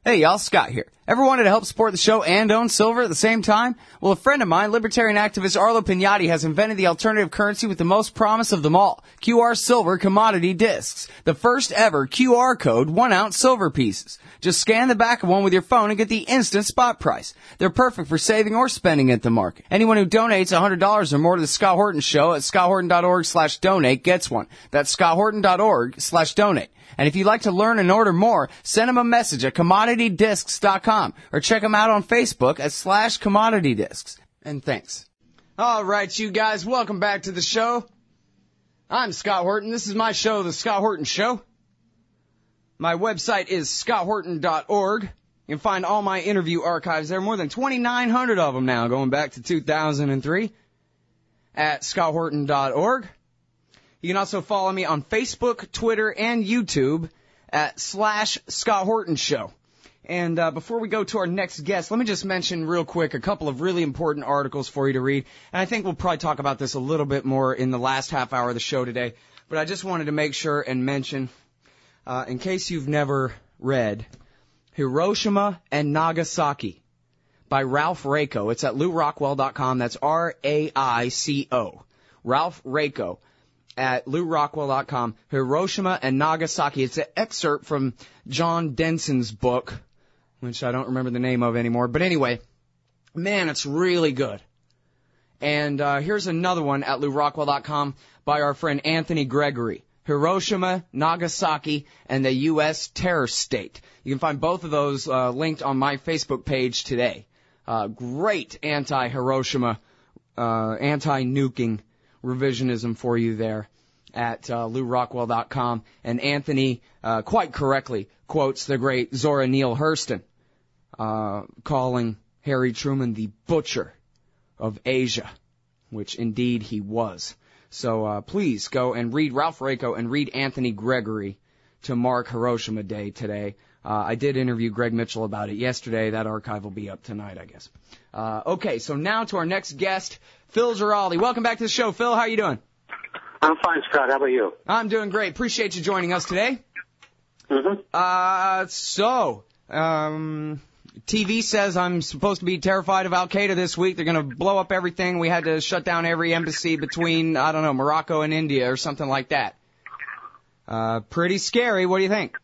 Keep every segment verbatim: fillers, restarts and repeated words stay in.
Hey y'all, Scott here. Ever wanted to help support the show and own silver at the same time? Well, a friend of mine, libertarian activist Arlo Pignati, has invented the alternative currency with the most promise of them all, Q R Silver Commodity Discs. The first ever Q R code one ounce silver pieces. Just scan the back of one with your phone and get the instant spot price. They're perfect for saving or spending at the market. Anyone who donates one hundred dollars or more to the Scott Horton Show at scotthorton.org slash donate gets one. That's scotthorton.org slash donate. And if you'd like to learn and order more, send them a message at commodity discs dot com or check them out on Facebook at slash commodity discs. And thanks. All right, you guys, welcome back to the show. I'm Scott Horton. This is my show, The Scott Horton Show. My website is scott horton dot org. You can find all my interview archives there, more than twenty-nine hundred of them now, going back to two thousand three, at scott horton dot org. You can also follow me on Facebook, Twitter, and YouTube at slash Scott Horton Show. And uh, before we go to our next guest, let me just mention real quick a couple of really important articles for you to read. And I think we'll probably talk about this a little bit more in the last half hour of the show today. But I just wanted to make sure and mention, uh, in case you've never read, Hiroshima and Nagasaki by Ralph Raico. It's at lou rockwell dot com. That's R A I C O. Ralph Raico. At lou rockwell dot com, Hiroshima and Nagasaki. It's an excerpt from John Denson's book, which I don't remember the name of anymore. But anyway, man, it's really good. And uh, here's another one at lou rockwell dot com by our friend Anthony Gregory. Hiroshima, Nagasaki, and the U S terror state. You can find both of those uh, linked on my Facebook page today. Uh, great anti-Hiroshima, uh, anti-nuking revisionism for you there at uh, lou rockwell dot com. And Anthony, uh, quite correctly, quotes the great Zora Neale Hurston, uh, calling Harry Truman the butcher of Asia, which indeed he was. So uh, please go and read Ralph Raico and read Anthony Gregory to mark Hiroshima Day today. Uh, I did interview Greg Mitchell about it yesterday. That archive will be up tonight, I guess. Uh, okay, so now to our next guest, Phil Giraldi. Welcome back to the show, Phil. How are you doing? I'm fine, Scott. How about you? I'm doing great. Appreciate you joining us today. Mm-hmm. Uh, so, um, T V says I'm supposed to be terrified of Al-Qaeda this week. They're going to blow up everything. We had to shut down every embassy between, I don't know, Morocco and India or something like that. Uh, pretty scary. What do you think?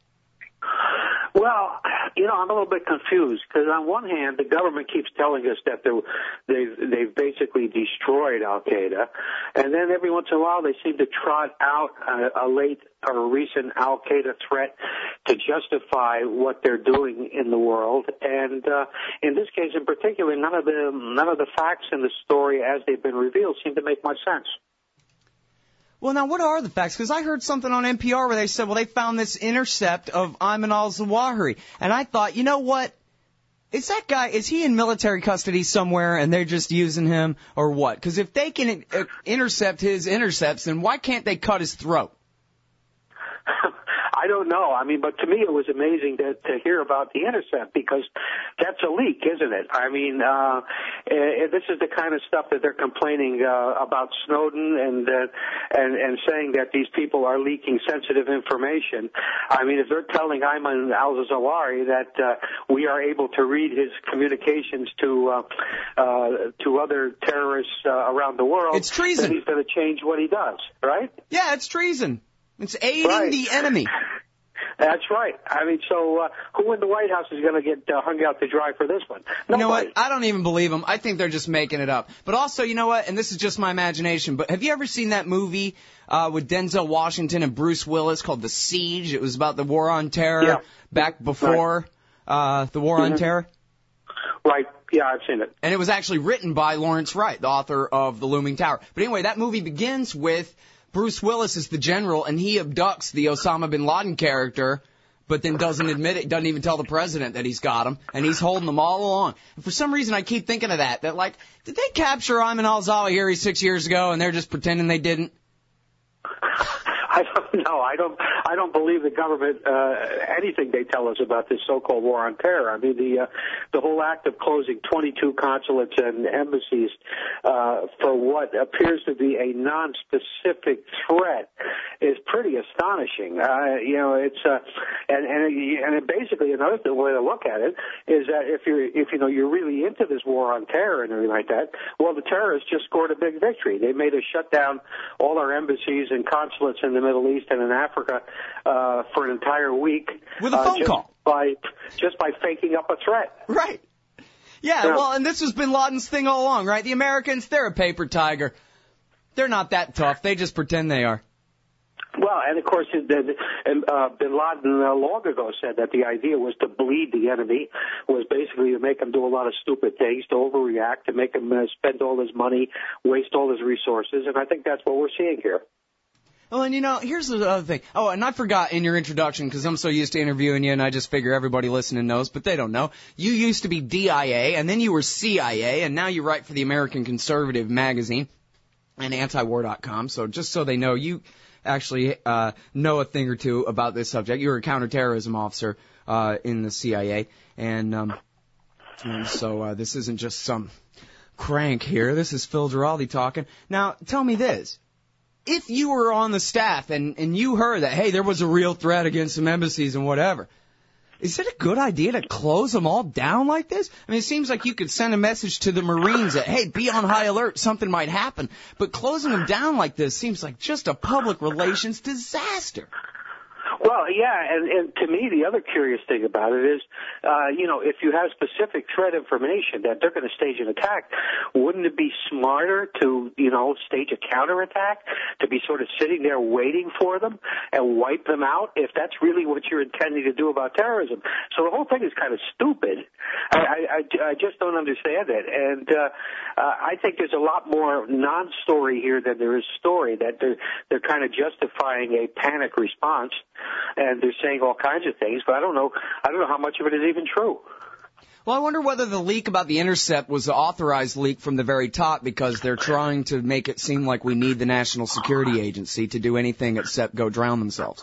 Well, you know, I'm a little bit confused because on one hand, the government keeps telling us that they've, they've basically destroyed Al-Qaeda, and then every once in a while they seem to trot out a, a late or a recent Al-Qaeda threat to justify what they're doing in the world. And uh, in this case in particular, none of the none of the facts in the story as they've been revealed seem to make much sense. Well, now, what are the facts? Because I heard something on N P R where they said, well, they found this intercept of Ayman al-Zawahiri. And I thought, you know what? Is that guy, is he in military custody somewhere and they're just using him or what? Because if they can uh, intercept his intercepts, then why can't they cut his throat? I don't know. I mean, but to me it was amazing to, to hear about the intercept because that's a leak, isn't it? I mean, uh, uh, this is the kind of stuff that they're complaining uh, about Snowden and, uh, and and saying that these people are leaking sensitive information. I mean, if they're telling Ayman al-Zawahiri that uh, we are able to read his communications to uh, uh, to other terrorists uh, around the world, it's treason. Then he's going to change what he does, right? Yeah, it's treason. It's aiding right. the enemy. That's right. I mean, so uh, who in the White House is going to get uh, hung out to dry for this one? Nobody. You know what? I don't even believe them. I think they're just making it up. But also, you know what? And this is just my imagination, but have you ever seen that movie uh, with Denzel Washington and Bruce Willis called The Siege? It was about the war on terror yeah. back before right. uh, the war mm-hmm. on terror. Right. Yeah, I've seen it. And it was actually written by Lawrence Wright, the author of The Looming Tower. But anyway, that movie begins with Bruce Willis is the general, and he abducts the Osama bin Laden character, but then doesn't admit it, doesn't even tell the president that he's got him, and he's holding them all along. And for some reason, I keep thinking of that, that like, did they capture Ayman al-Zawahiri six years ago, and they're just pretending they didn't? I don't No, I don't. I don't believe the government uh, anything they tell us about this so-called war on terror. I mean, the uh, the whole act of closing twenty-two consulates and embassies uh, for what appears to be a non-specific threat is pretty astonishing. Uh, you know, it's uh, and and and it basically another way to look at it is that if you're if you know you're really into this war on terror and everything like that, well, the terrorists just scored a big victory. They made us shut down all our embassies and consulates in the Middle East and in Africa uh, for an entire week with a phone uh, just call by just by faking up a threat. Right. Yeah, yeah. Well, and this was Bin Laden's thing all along, right? The Americans, they're a paper tiger. They're not that tough. They just pretend they are. Well, and of course, and uh, Bin Laden uh, long ago said that the idea was to bleed the enemy, was basically to make him do a lot of stupid things, to overreact, to make him uh, spend all his money, waste all his resources, and I think that's what we're seeing here. Well, and you know, here's the other thing. Oh, and I forgot in your introduction, because I'm so used to interviewing you, and I just figure everybody listening knows, but they don't know. You used to be D I A, and then you were C I A, and now you write for the American Conservative magazine and anti war dot com, so just so they know, you actually uh, know a thing or two about this subject. You were a counterterrorism officer uh, in the C I A, and, um, and so uh, this isn't just some crank here. This is Phil Giraldi talking. Now, tell me this. If you were on the staff and, and you heard that, hey, there was a real threat against some embassies and whatever, is it a good idea to close them all down like this? I mean, it seems like you could send a message to the Marines that, hey, be on high alert, something might happen. But closing them down like this seems like just a public relations disaster. Well, yeah, and, and to me, the other curious thing about it is, uh, you know, if you have specific threat information that they're going to stage an attack, wouldn't it be smarter to, you know, stage a counterattack, to be sort of sitting there waiting for them and wipe them out, if that's really what you're intending to do about terrorism? So the whole thing is kind of stupid. I, I, I just don't understand it. And uh, uh, I think there's a lot more non-story here than there is story, that they're, they're kind of justifying a panic response. And they're saying all kinds of things, but I don't know. I don't know how much of it is even true. Well, I wonder whether the leak about the Intercept was the authorized leak from the very top, because they're trying to make it seem like we need the National Security Agency to do anything except go drown themselves.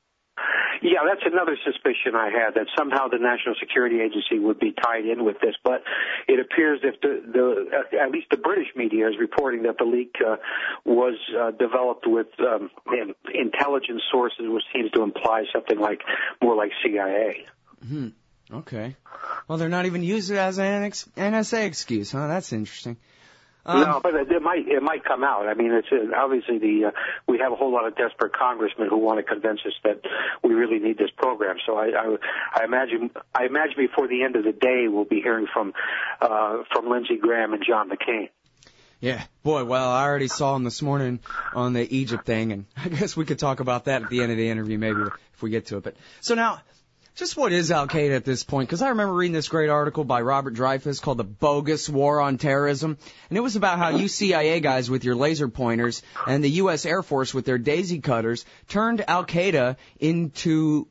Yeah, that's another suspicion I had, that somehow the National Security Agency would be tied in with this. But it appears that the, the at least the British media is reporting that the leak uh, was uh, developed with um, intelligence sources, which seems to imply something like more like C I A. Hmm. Okay. Well, they're not even using it as an N S A excuse, huh? That's interesting. Um, no, but it might it might come out. I mean, it's uh, obviously the uh, we have a whole lot of desperate congressmen who want to convince us that we really need this program. So I, I, I imagine I imagine before the end of the day we'll be hearing from uh, from Lindsey Graham and John McCain. Yeah, boy. Well, I already saw him this morning on the Egypt thing, and I guess we could talk about that at the end of the interview, maybe if we get to it. But so now. Just what is Al-Qaeda at this point? Because I remember reading this great article by Robert Dreyfuss called The Bogus War on Terrorism. And it was about how you C I A guys with your laser pointers and the U S Air Force with their daisy cutters turned Al-Qaeda into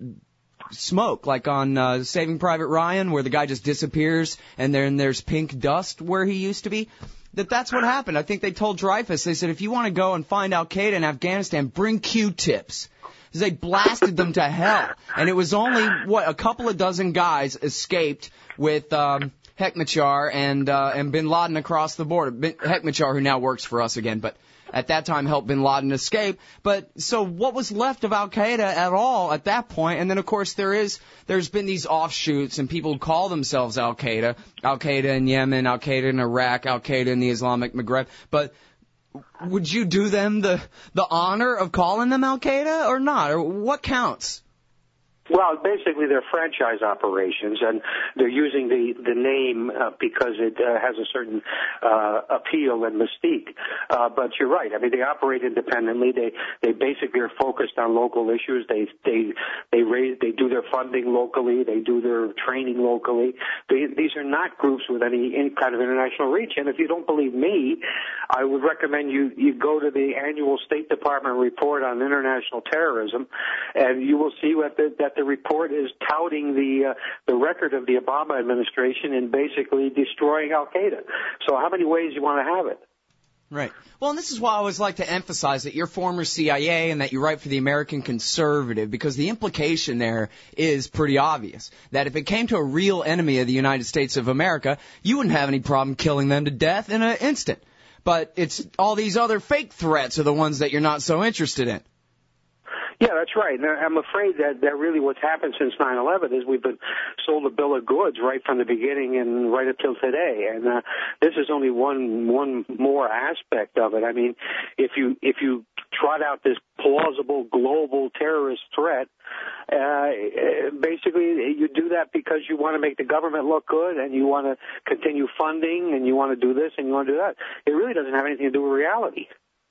smoke, like on uh, Saving Private Ryan, where the guy just disappears and then there's pink dust where he used to be. That that's what happened. I think they told Dreyfuss, they said, if you want to go and find Al-Qaeda in Afghanistan, bring Q-tips. They blasted them to hell. And it was only, what, a couple of dozen guys escaped with um, Hekmatyar and uh, and Bin Laden across the border. Bin, Hekmatyar, who now works for us again, but at that time helped Bin Laden escape. But so what was left of Al-Qaeda at all at that point? And then, of course, there is, there's been these offshoots, and people who call themselves Al-Qaeda. Al-Qaeda in Yemen, Al-Qaeda in Iraq, Al-Qaeda in the Islamic Maghreb. But would you do them the the honor of calling them Al-Qaeda or not? Or what counts? Well, basically they're franchise operations, and they're using the the name uh, because it uh, has a certain uh, appeal and mystique. Uh, but you're right. I mean, they operate independently. They they basically are focused on local issues. They they they raise they do their funding locally. They do their training locally. They, these are not groups with any, any kind of international reach. And if you don't believe me, I would recommend you you go to the annual State Department report on international terrorism, and you will see what the, that the report is touting the uh, the record of the Obama administration in basically destroying Al-Qaeda. So how many ways you want to have it? Right. Well, and this is why I always like to emphasize that you're former C I A and that you write for the American Conservative, because the implication there is pretty obvious. That if it came to a real enemy of the United States of America, you wouldn't have any problem killing them to death in an instant. But it's all these other fake threats are the ones that you're not so interested in. Yeah, that's right. And I'm afraid that, that really what's happened since nine eleven is we've been sold a bill of goods right from the beginning and right up till today. And uh, this is only one one more aspect of it. I mean, if you if you trot out this plausible global terrorist threat, uh, basically you do that because you want to make the government look good and you want to continue funding and you want to do this and you want to do that. It really doesn't have anything to do with reality.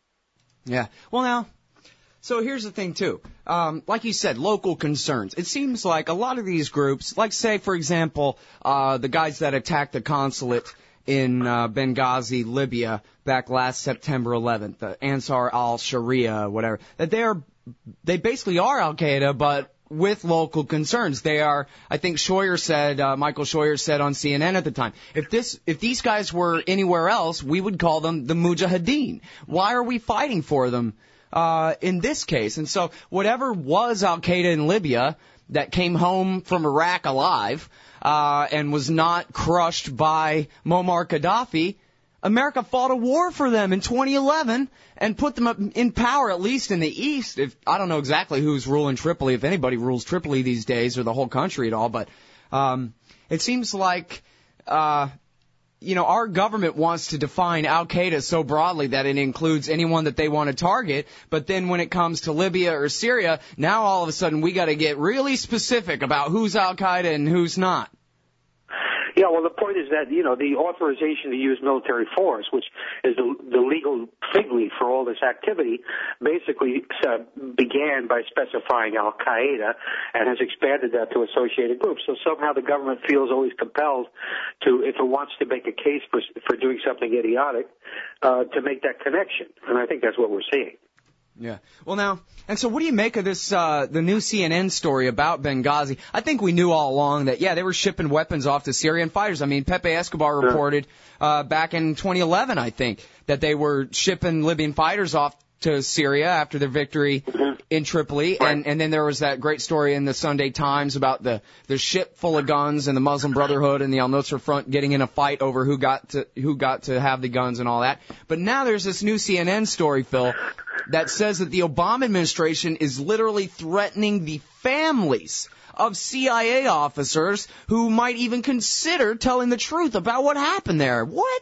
Yeah. Well, now, so here's the thing, too. Um, like you said, local concerns. It seems like a lot of these groups, like, say, for example, uh, the guys that attacked the consulate in uh, Benghazi, Libya, back last September eleventh, the Ansar al-Sharia, whatever, that they are, they basically are Al-Qaeda, but with local concerns. They are, I think Scheuer said, uh, Michael Scheuer said on C N N at the time, if this, if these guys were anywhere else, we would call them the Mujahideen. Why are we fighting for them? Uh, in this case. And so whatever was Al-Qaeda in Libya that came home from Iraq alive, uh, and was not crushed by Muammar Gaddafi, America fought a war for them in twenty eleven and put them up in power, at least in the East. If, I don't know exactly who's ruling Tripoli, if anybody rules Tripoli these days or the whole country at all, but, um, it seems like, uh, you know, our government wants to define Al-Qaeda so broadly that it includes anyone that they want to target, but then when it comes to Libya or Syria, now all of a sudden we got to get really specific about who's Al-Qaeda and who's not. Yeah, well, the point is that, you know, the authorization to use military force, which is the, the legal fig leaf for all this activity, basically uh, began by specifying Al-Qaeda and has expanded that to associated groups. So somehow the government feels always compelled to, if it wants to make a case for, for doing something idiotic, uh, to make that connection. And I think that's what we're seeing. Yeah. Well, now, and so what do you make of this, uh, the new C N N story about Benghazi? I think we knew all along that, yeah, they were shipping weapons off to Syrian fighters. I mean, Pepe Escobar reported, uh, back in twenty eleven, I think, that they were shipping Libyan fighters off to Syria after their victory in Tripoli, and, and then there was that great story in the Sunday Times about the, the ship full of guns and the Muslim Brotherhood and the Al-Nusra Front getting in a fight over who got to, who got to have the guns and all that. But now there's this new C N N story, Phil, that says that the Obama administration is literally threatening the families of C I A officers who might even consider telling the truth about what happened there. What?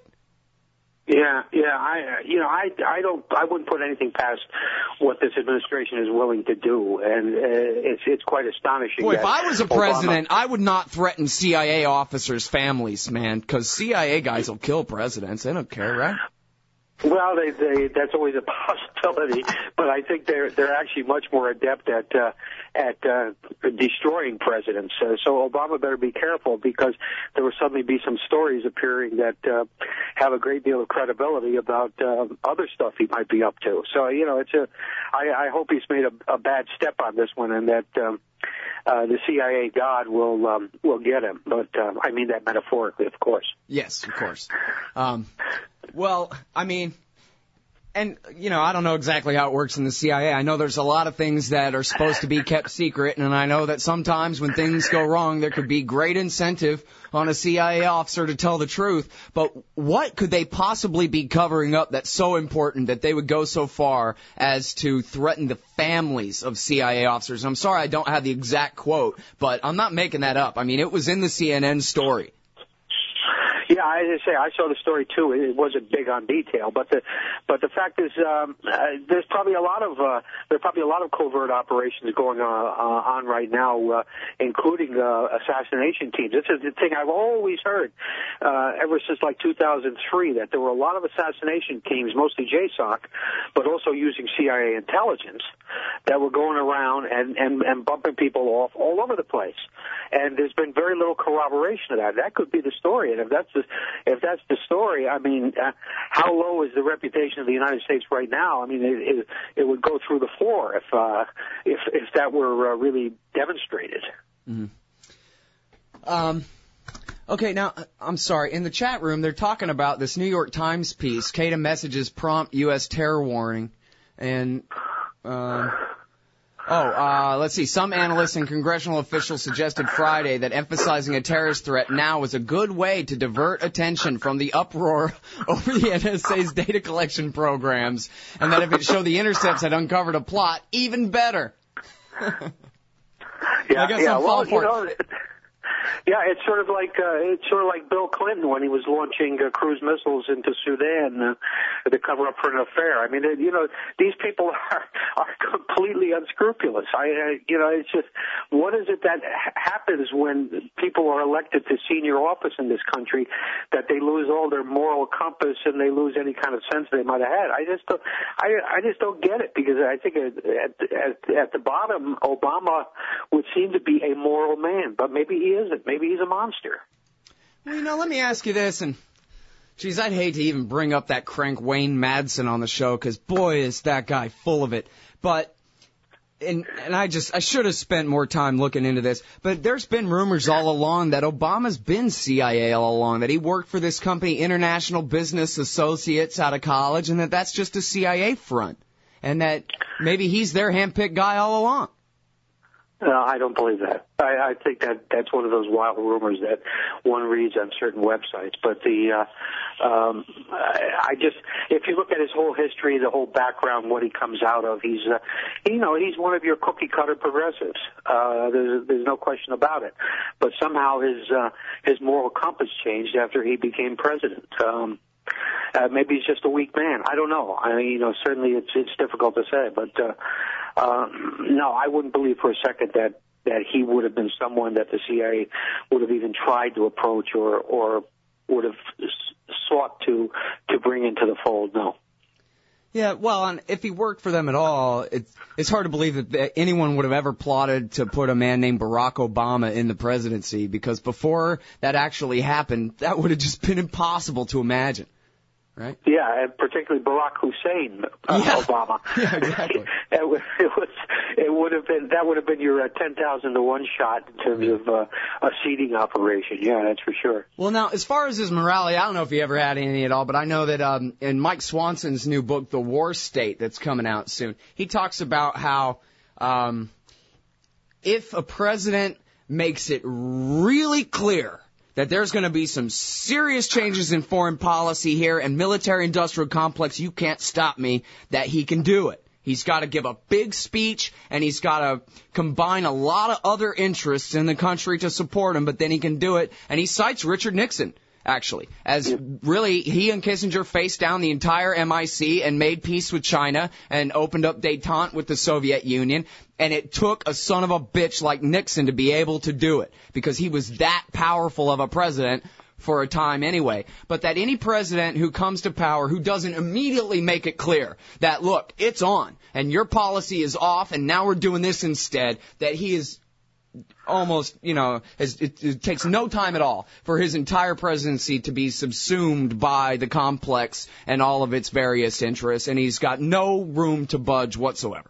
Yeah, yeah, I, you know, I, I don't, I wouldn't put anything past what this administration is willing to do, and uh, it's, it's quite astonishing. Boy, if I was a president, Obama... I would not threaten C I A officers' families, man, because C I A guys will kill presidents. They don't care, right? Well, they, they, that's always a possibility, but I think they're they're actually much more adept at uh, at uh, destroying presidents. Uh, so Obama better be careful, because there will suddenly be some stories appearing that uh, have a great deal of credibility about uh, other stuff he might be up to. So you know, it's a. I, I hope he's made a, a bad step on this one, and that. Um, Uh, the C I A God will um, will get him, but uh, I mean that metaphorically, of course. Yes, of course. Um, well, I mean, and you know, I don't know exactly how it works in the C I A. I know there's a lot of things that are supposed to be kept secret, and I know that sometimes when things go wrong, there could be great incentive on a C I A officer to tell the truth. But what could they possibly be covering up that's so important that they would go so far as to threaten the families of C I A officers? And I'm sorry I don't have the exact quote, but I'm not making that up. I mean, it was in the C N N story. Yeah, I say I saw the story too. It wasn't big on detail, but the but the fact is, um, uh, there's probably a lot of uh, there's probably a lot of covert operations going on, uh, on right now, uh, including uh, assassination teams. This is the thing I've always heard uh, ever since like two thousand three, that there were a lot of assassination teams, mostly J SOC, but also using C I A intelligence, that were going around and, and, and bumping people off all over the place. And there's been very little corroboration of that. That could be the story. And if that's the, if that's the story, I mean, uh, how low is the reputation of the United States right now? I mean, it, it, it would go through the floor if, uh, if, if that were uh, really demonstrated. Mm-hmm. Um, Okay, now, I'm sorry. In the chat room, they're talking about this New York Times piece, Qaeda messages prompt U S terror warning. And, uh, oh, uh, let's see. Some analysts and congressional officials suggested Friday that emphasizing a terrorist threat now is a good way to divert attention from the uproar over the N S A's data collection programs, and that if it showed the intercepts had uncovered a plot, even better. yeah, I guess yeah. I'm well, falling you for know, yeah, it's sort of like uh, it's sort of like Bill Clinton when he was launching uh, cruise missiles into Sudan uh, to cover up for an affair. I mean, you know, these people are are completely unscrupulous. I, I you know, it's just what is it that ha- happens when people are elected to senior office in this country that they lose all their moral compass and they lose any kind of sense they might have had? I just don't, I I just don't get it, because I think at at at, at the bottom, Obama would seem to be a moral man, but maybe he isn't. Maybe he's a monster. Well, you know, let me ask you this, and, geez, I'd hate to even bring up that crank Wayne Madsen on the show, because, boy, is that guy full of it. But, and, and I just, I should have spent more time looking into this, but there's been rumors all along that Obama's been C I A all along, that he worked for this company, International Business Associates, out of college, and that that's just a C I A front, and that maybe he's their handpicked guy all along. No, I don't believe that. I, I think that that's one of those wild rumors that one reads on certain websites. But the, uh, um, I, I just, if you look at his whole history, the whole background, what he comes out of, he's, uh, you know, he's one of your cookie cutter progressives. Uh, there's, there's no question about it. But somehow his, uh, his moral compass changed after he became president. Um, Uh, maybe he's just a weak man. I don't know. I mean, you know, certainly it's it's difficult to say, but uh, uh, no, I wouldn't believe for a second that that he would have been someone that the C I A would have even tried to approach or or would have sought to to bring into the fold. No. Yeah, well, and if he worked for them at all, it's it's hard to believe that anyone would have ever plotted to put a man named Barack Obama in the presidency, because before that actually happened, that would have just been impossible to imagine, right? Yeah, and particularly Barack Hussein uh, yeah. Obama. Yeah, exactly. it, was, it was it would have been that would have been your uh, ten thousand to one shot in terms of uh, a seeding operation. Yeah, that's for sure. Well, now, as far as his morality, I don't know if he ever had any at all, but I know that um, in Mike Swanson's new book, The War State, that's coming out soon, he talks about how um, if a president makes it really clear that there's going to be some serious changes in foreign policy here and military-industrial complex, you can't stop me, that he can do it. He's got to give a big speech, and he's got to combine a lot of other interests in the country to support him, but then he can do it. And he cites Richard Nixon, actually, as really he and Kissinger faced down the entire M I C and made peace with China and opened up détente with the Soviet Union. And it took a son of a bitch like Nixon to be able to do it, because he was that powerful of a president for a time anyway. But that any president who comes to power who doesn't immediately make it clear that, look, it's on, and your policy is off, and now we're doing this instead, that he is almost, you know, has, it, it takes no time at all for his entire presidency to be subsumed by the complex and all of its various interests, and he's got no room to budge whatsoever.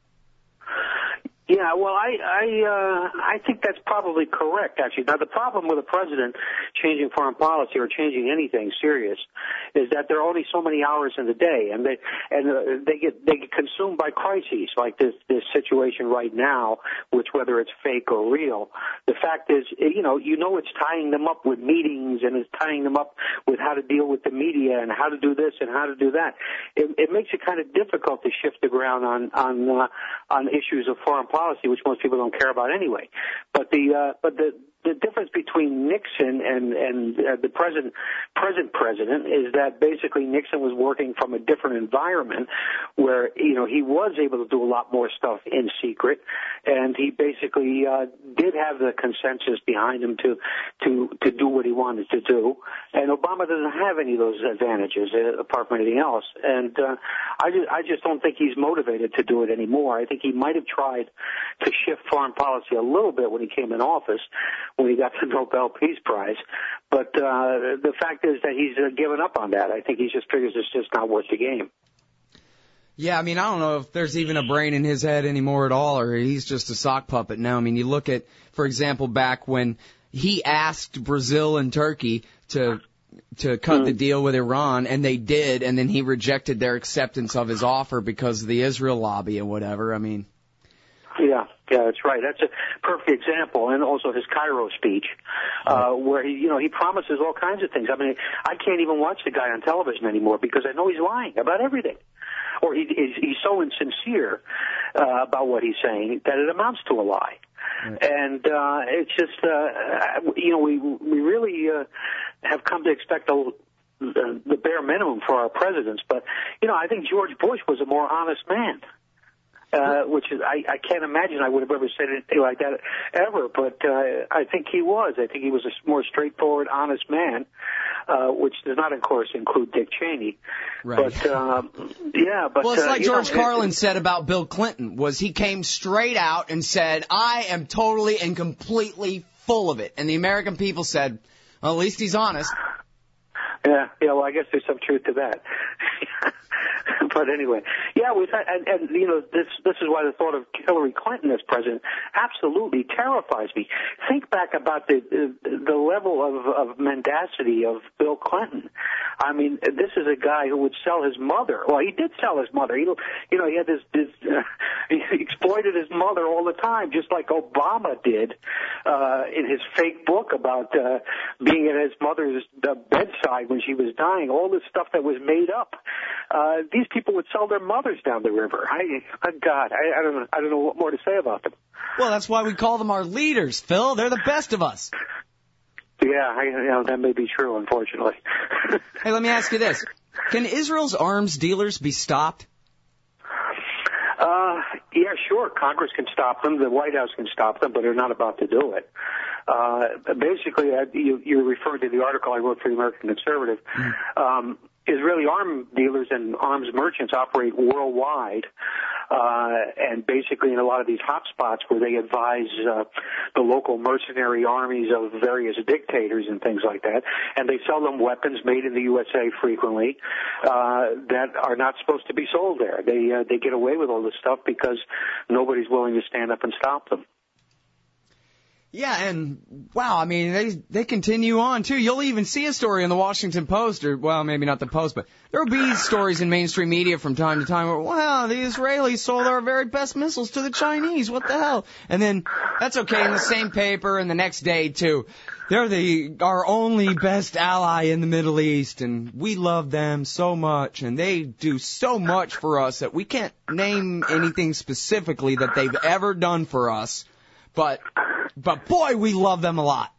Yeah, well, I I uh, I think that's probably correct, actually. Now, the problem with a president changing foreign policy or changing anything serious is that there are only so many hours in the day, and they and uh, they get they get consumed by crises like this this situation right now, which whether it's fake or real. The fact is, you know, you know, it's tying them up with meetings and it's tying them up with how to deal with the media and how to do this and how to do that. It, it makes it kind of difficult to shift the ground on on uh, on issues of foreign policy. policy, which most people don't care about anyway. But the uh, but the the difference between Nixon and and uh, the present present president is that basically Nixon was working from a different environment where, you know, he was able to do a lot more stuff in secret, and he basically uh, did have the consensus behind him to to to do what he wanted to do. And Obama doesn't have any of those advantages uh, apart from anything else. And uh, I just I just don't think he's motivated to do it anymore. I think he might have tried to shift foreign policy a little bit when he came in office, when he got the Nobel Peace Prize. But uh, the fact is that he's uh, given up on that. I think he just figures it's just not worth the game. Yeah, I mean, I don't know if there's even a brain in his head anymore at all, or he's just a sock puppet now. I mean, you look at, for example, back when he asked Brazil and Turkey to to cut mm. the deal with Iran, and they did, and then he rejected their acceptance of his offer because of the Israel lobby and whatever. I mean, yeah, yeah, that's right. That's a perfect example, and also his Cairo speech, uh, where he, you know, he promises all kinds of things. I mean, I can't even watch the guy on television anymore because I know he's lying about everything, or he, he's, he's so insincere uh, about what he's saying that it amounts to a lie. Right. And uh, it's just, uh, you know, we we really uh, have come to expect a, the, the bare minimum for our presidents. But, you know, I think George Bush was a more honest man. Uh, which is, I, I can't imagine I would have ever said anything like that ever, but uh, I think he was. I think he was a more straightforward, honest man, uh, which does not, of course, include Dick Cheney. Right. But, um, yeah, but... Well, it's like uh, George know, Carlin it, said about Bill Clinton, was he came straight out and said, I am totally and completely full of it. And the American people said, well, at least he's honest. Yeah, yeah, well, I guess there's some truth to that. But anyway, yeah, we've had, and, and you know, this this is why the thought of Hillary Clinton as president absolutely terrifies me. Think back about the the, the level of, of mendacity of Bill Clinton. I mean, this is a guy who would sell his mother. Well, he did sell his mother. He, you know, he had this, this uh, he exploited his mother all the time, just like Obama did uh, in his fake book about uh, being at his mother's uh, bedside when she was dying. All this stuff that was made up. Uh, these people would sell their mothers down the river. I, oh God, I, I don't know. I don't know what more to say about them. Well, that's why we call them our leaders, Phil. They're the best of us. Yeah, I, you know, that may be true, unfortunately. Hey, let me ask you this. Can Israel's arms dealers be stopped? Uh, yeah, sure. Congress can stop them. The White House can stop them, but they're not about to do it. Uh, basically, uh, you, you referred to the article I wrote for the American Conservative. Mm. Um, Israeli arms dealers and arms merchants operate worldwide, uh, and basically in a lot of these hotspots where they advise uh, the local mercenary armies of various dictators and things like that, and they sell them weapons made in the U S A frequently uh, that are not supposed to be sold there. They uh, they get away with all this stuff because nobody's willing to stand up and stop them. Yeah, and wow, I mean, they they continue on, too. You'll even see a story in the Washington Post, or, well, maybe not the Post, but there will be stories in mainstream media from time to time where, wow, the Israelis sold our very best missiles to the Chinese, what the hell? And then, that's okay, in the same paper, and the next day, too. They're the our only best ally in the Middle East, and we love them so much, and they do so much for us that we can't name anything specifically that they've ever done for us, but... But, boy, we love them a lot.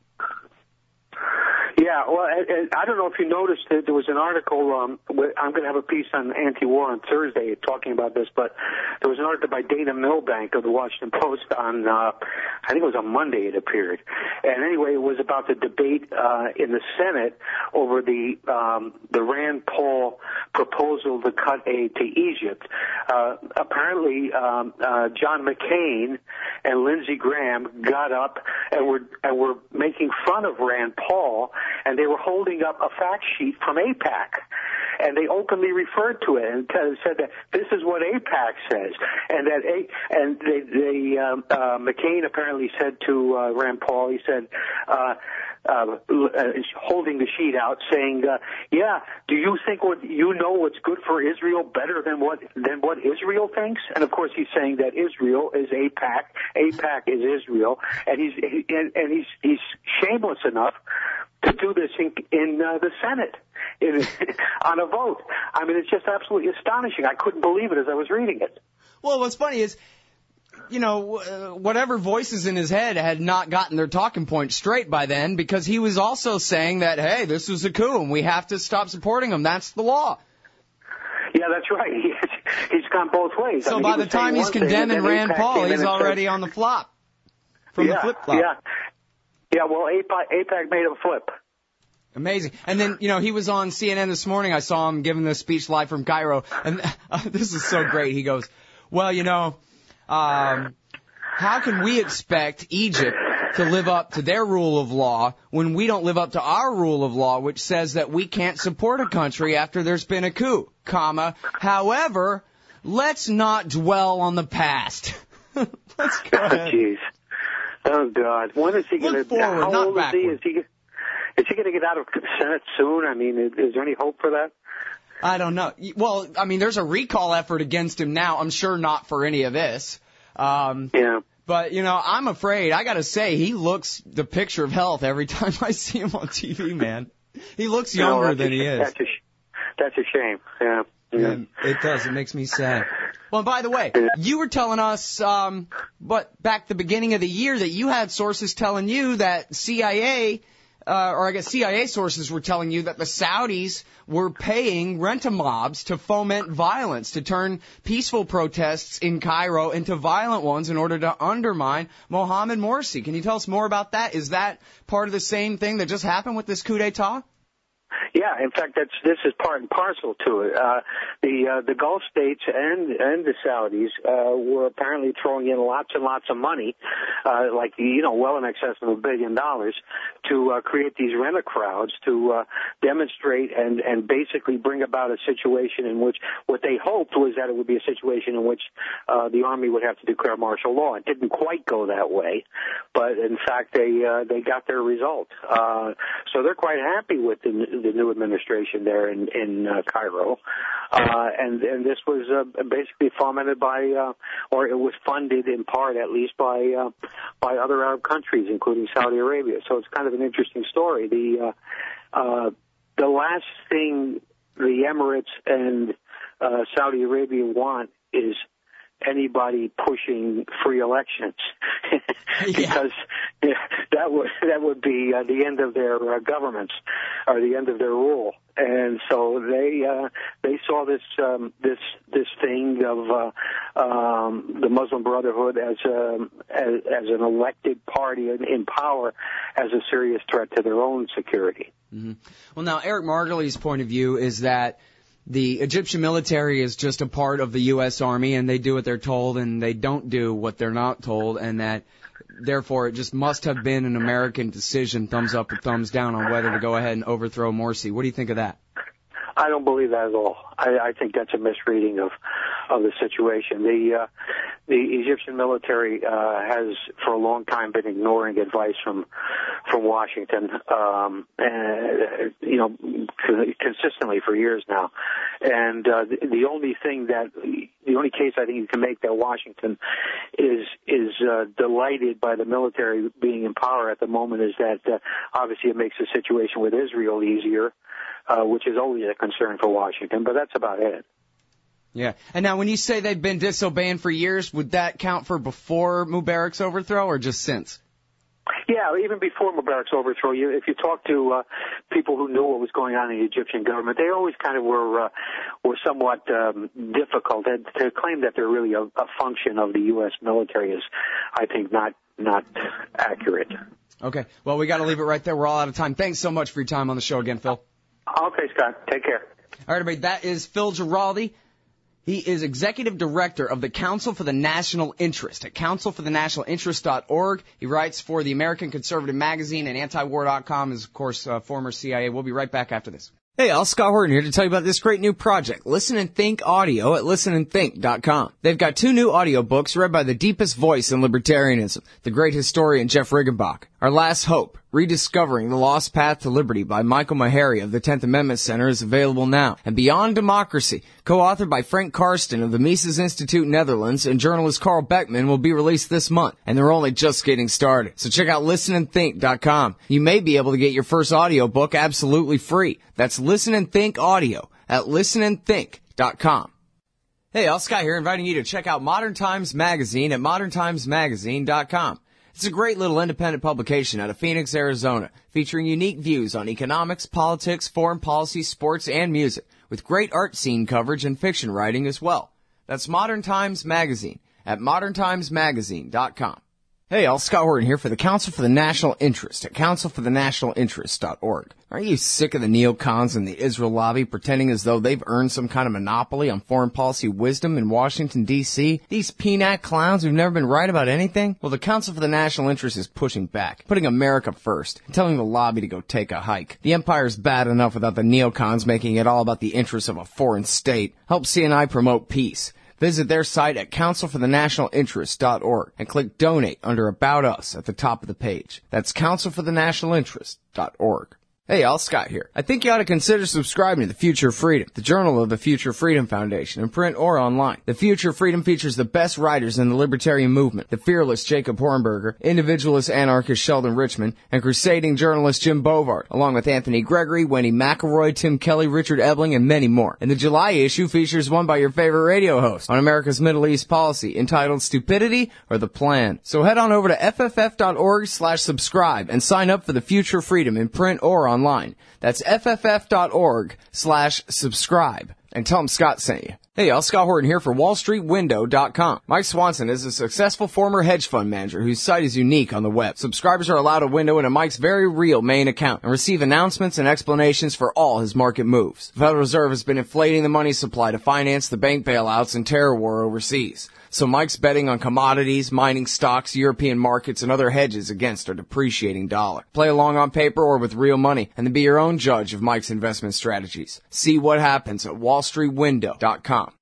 Yeah, well, I, I don't know if you noticed that there was an article, um, I'm going to have a piece on anti-war on Thursday talking about this, but there was an article by Dana Milbank of the Washington Post on, uh, I think it was on Monday it appeared. And anyway, it was about the debate uh, in the Senate over the um, the Rand Paul proposal to cut aid to Egypt. Uh, apparently, um, uh, John McCain and Lindsey Graham got up and were, and were making fun of Rand Paul, and they were holding up a fact sheet from AIPAC, and they openly referred to it and said that this is what AIPAC says, and that A, and they, they um, uh, McCain apparently said to uh, Rand Paul, he said, uh, uh, uh, holding the sheet out, saying, uh, "Yeah, do you think what you know what's good for Israel better than what than what Israel thinks?" And of course, he's saying that Israel is AIPAC, AIPAC is Israel, and he's he, and, and he's he's shameless enough to do this in, in uh, the Senate in, on a vote. I mean, it's just absolutely astonishing. I couldn't believe it as I was reading it. Well, what's funny is, you know, uh, whatever voices in his head had not gotten their talking point straight by then, because he was also saying that, hey, this was a coup and we have to stop supporting him. That's the law. Yeah, that's right. He's gone both ways. So I mean, by the time he's condemning Rand Paul, he's already on the flop. From yeah, the flip-flop. Yeah. Yeah, well, AIPAC, AIPAC made him flip. Amazing. And then, you know, he was on C N N this morning. I saw him giving this speech live from Cairo. And uh, this is so great. He goes, well, you know, um, how can we expect Egypt to live up to their rule of law when we don't live up to our rule of law, which says that we can't support a country after there's been a coup, comma, however, let's not dwell on the past. Let's go ahead. Jeez. Uh, Oh, God. When is he going to... forward, How not old is he? backward. Is he, is he going to get out of Senate soon? I mean, is, is there any hope for that? I don't know. Well, I mean, there's a recall effort against him now. I'm sure not for any of this. Um, yeah. But, you know, I'm afraid. I got to say, he looks the picture of health every time I see him on T V, man. He looks younger no, than a, he is. That's a, that's a shame. Yeah. yeah. And it does. It makes me sad. Well, by the way, you were telling us, um, but back the beginning of the year that you had sources telling you that C I A, uh, or I guess C I A sources were telling you that the Saudis were paying rent-a-mobs to foment violence, to turn peaceful protests in Cairo into violent ones in order to undermine Mohamed Morsi. Can you tell us more about that? Is that part of the same thing that just happened with this coup d'etat? Yeah, in fact, that's this is part and parcel to it. Uh, the uh, the Gulf states and and the Saudis uh, were apparently throwing in lots and lots of money, uh, like you know, well in excess of a billion dollars, to uh, create these rent-a crowds to uh, demonstrate and and basically bring about a situation in which what they hoped was that it would be a situation in which uh, the army would have to declare martial law. It didn't quite go that way, but in fact, they uh, they got their result. Uh, so they're quite happy with the, the new administration there in in uh, Cairo, uh, and and this was uh, basically fomented by, uh, or it was funded in part at least by uh, by other Arab countries, including Saudi Arabia. So it's kind of an interesting story. The uh, uh, the last thing the Emirates and uh, Saudi Arabia want is anybody pushing free elections because yeah, that would that would be uh, the end of their uh, governments or the end of their rule, and so they uh, they saw this um, this this thing of uh, um, the Muslim Brotherhood as a as, as an elected party in, in power as a serious threat to their own security. Mm-hmm. Well, now Eric Margolese' point of view is that the Egyptian military is just a part of the U S Army, and they do what they're told, and they don't do what they're not told, and that, therefore, it just must have been an American decision, thumbs up or thumbs down, on whether to go ahead and overthrow Morsi. What do you think of that? I don't believe that at all. I, I think that's a misreading of of the situation. The uh, the Egyptian military uh, has for a long time been ignoring advice from from Washington, um, and you know, consistently for years now. And uh, the, the only thing that the only case I think you can make that Washington is is uh, delighted by the military being in power at the moment is that uh, obviously it makes the situation with Israel easier. Uh, which is always a concern for Washington, but that's about it. Yeah. And now when you say they've been disobeying for years, would that count for before Mubarak's overthrow or just since? Yeah, even before Mubarak's overthrow, you, if you talk to uh, people who knew what was going on in the Egyptian government, they always kind of were uh, were somewhat um, difficult. And to claim that they're really a, a function of the U S military is, I think, not not accurate. Okay. Well, we got to leave it right there. We're all out of time. Thanks so much for your time on the show again, Phil. Okay, Scott. Take care. All right, everybody. That is Phil Giraldi. He is executive director of the Council for the National Interest at council for the national interest dot org. He writes for the American Conservative Magazine, and anti war dot com is, of course, uh, former C I A. We'll be right back after this. Hey, all, Scott Horton here to tell you about this great new project, Listen and Think Audio at listen and think dot com. They've got two new audiobooks read by the deepest voice in libertarianism, the great historian Jeff Riggenbach. Our Last Hope, Rediscovering the Lost Path to Liberty by Michael Maharrey of the tenth Amendment Center is available now. And Beyond Democracy, co-authored by Frank Karsten of the Mises Institute Netherlands and journalist Carl Beckman, will be released this month. And they're only just getting started. So check out listen and think dot com. You may be able to get your first audiobook absolutely free. That's Listen and Think Audio at listen and think dot com. Hey, all, Scott here, inviting you to check out Modern Times Magazine at modern times magazine dot com. It's a great little independent publication out of Phoenix, Arizona, featuring unique views on economics, politics, foreign policy, sports, and music, with great art scene coverage and fiction writing as well. That's Modern Times Magazine at modern times magazine dot com. Hey, all, Scott Horton here for the Council for the National Interest at council for the national interest dot org. Aren't you sick of the neocons and the Israel lobby pretending as though they've earned some kind of monopoly on foreign policy wisdom in Washington, D C? These P N A C clowns who've never been right about anything? Well, the Council for the National Interest is pushing back, putting America first, and telling the lobby to go take a hike. The empire's bad enough without the neocons making it all about the interests of a foreign state. Help C N I promote peace. Visit their site at council for the national interest dot org and click Donate under About Us at the top of the page. That's council for the national interest dot org. Hey, y'all, Scott here. I think you ought to consider subscribing to The Future of Freedom, the journal of the Future Freedom Foundation, in print or online. The Future of Freedom features the best writers in the libertarian movement, the fearless Jacob Hornberger, individualist anarchist Sheldon Richman, and crusading journalist Jim Bovard, along with Anthony Gregory, Wendy McElroy, Tim Kelly, Richard Ebling, and many more. And the July issue features one by your favorite radio host on America's Middle East policy, entitled Stupidity or the Plan. So head on over to F F F dot org slash subscribe and sign up for The Future of Freedom in print or online. Online. That's F F F dot org slash subscribe. And tell them Scott sent you. Hey y'all, Scott Horton here for Wall Street Window dot com. Mike Swanson is a successful former hedge fund manager whose site is unique on the web. Subscribers are allowed a window into Mike's very real main account and receive announcements and explanations for all his market moves. The Federal Reserve has been inflating the money supply to finance the bank bailouts and terror war overseas. So Mike's betting on commodities, mining stocks, European markets, and other hedges against our depreciating dollar. Play along on paper or with real money, and then be your own judge of Mike's investment strategies. See what happens at Wall Street Window dot com.